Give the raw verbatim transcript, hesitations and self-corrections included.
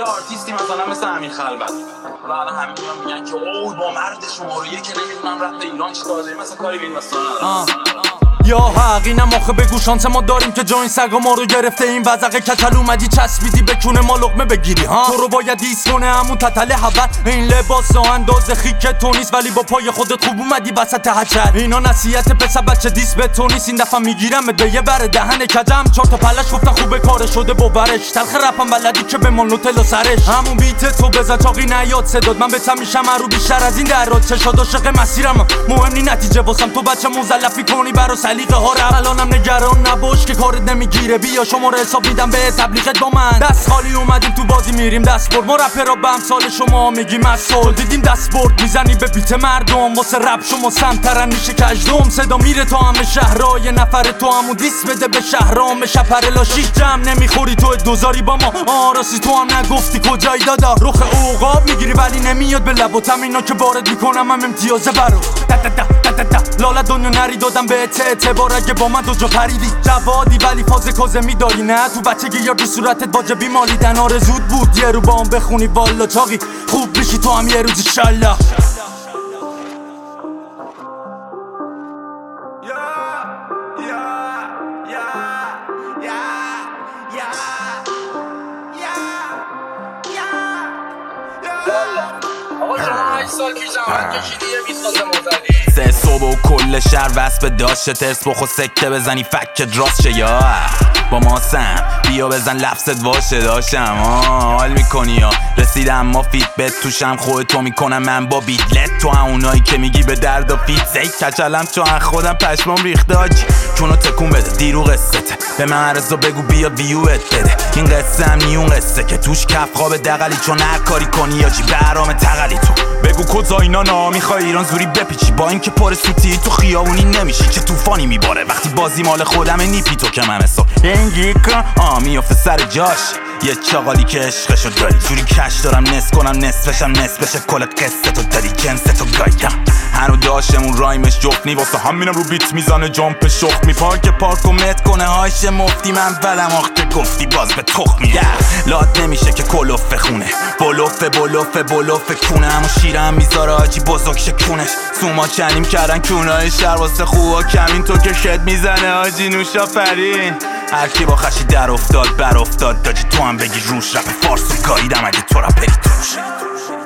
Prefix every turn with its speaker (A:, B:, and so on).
A: آرتیستی مثلا مثل امیر خلوت و الان همه میگن که اوه با مرد شماره یک که نمیدونم رفت ایران چیکار داره، مثلا کاری به این مثلا ندارم.
B: یا حق اینم آخه بگو شانس ما داریم که جا این سگا ما رو گرفته. این وزقه کچل اومدی چسبیدی به کونه ما لقمه بگیری ها. تو رو باید ایست کنه همون تتل حبت. این لباس و انداز خیک تو نیست ولی با پای خودت خوب اومدی وسط هچل. اینا نصیحت پسر بچه دیس به تو نیست. این دفعه میگیرم به یه بر دهن کجم. چهار تا پلش گفتن خوبه کار شده با برش. تلخ رپم بلدی که به مونوتل و سرش. همون بیت تو بزن چاقی نیاد صداد. من بهتم میشم رو بیشتر از این درات. چشاد عاشق مسیرم مهم نی نتیجه واسم. تو بچه مزلفی کنی برا سلیقه ها رو. الانم نگران نباش که کارت نمیگیره. بیا شما رو حساب میدم به تبلیغت با من. دست خالی اومدیم تو بازی میریم دست برد. ما رپرها به امثال شما میگیم مسئول. دیدیم دست برد میزنی به بیت مردم. واسه رپ شما سمترن میشه کجدم. صدا میره تا همه شهرهای نفر تو همون دیس بده به شهرام شپر لاشی. جمع نمیخوری تو دوزاری با ما. آراسی تو هم نگفتی کجایی دادا. رخ اوقاب میگیری ولی نمیاد به لب و تمینا که وارد میکنم هم امتیازه برو. لالا دنیا نری دادم به اعتبار. اگه با من دو جا پریدی جوادی ولی فاز کازه میداری نه. تو بچگی یا تو صورتت واجبی مالیدن آرزود بود یه رو با هم بخونی والا چاقی خوب بشی تو هم یه روز انشالله.
A: آقا شما هشت سال پیش زحمت کشیدی یه بیست سال مزدی
C: سه صبح و کل شهر وصف داشته. ترس بخو سکته بزنی فکت راست شه یا با ما سم بیا بزن لفظت واشه داشتم حال میکنی یا رسیدم ما فیت بت توشم خودتو میکنم من با بیدلت. تو اونایی که میگی به درد و فیت زی کچلم چون خودم پشمام ریخته آجی. چونو تکون بده دیرو قصته به من عرضا بگو بیا ویوت بده. این قصه هم نیون قصه که توش کف خواب دقلی. چون هر کاری کنی یا جی برام تقلی. تو بگو کجا اینا نا میخوای ایران زوری بپیچی. با اینکه پر سوتی تو خیابونی نمیشی. چه طوفانی میباره وقتی بازی مال خودمه. نیپی تو که من حساب اینگی کن آ میافته سر جاش. یه چاقالی که عشقشو داری جوری کش دارم نصف کنم نصفشم نصف بشه. کل قصه تو داری جنس تو گایم. هنو داشتمون رایمش جفنی واسه همینم رو بیت میزانه جامپ شخ می. پارک پارک و مت کنه هاش مفتی. من بلم آخ که گفتی باز به تخمی لات نمیشه که کلوف خونه. بلوف بلوف بلوف کونه. همون شیرم میذاره آجی بزرگ شکونش. سوما چنیم کردن کونای شهر واسه خوبا کمین. تو که شد میزنه آجی نوشا فرین. هر کی با خشی در افتاد بر افتاد داجی. تو هم بگی روش رپ فارسو گاییدم اگه تو را پری توش.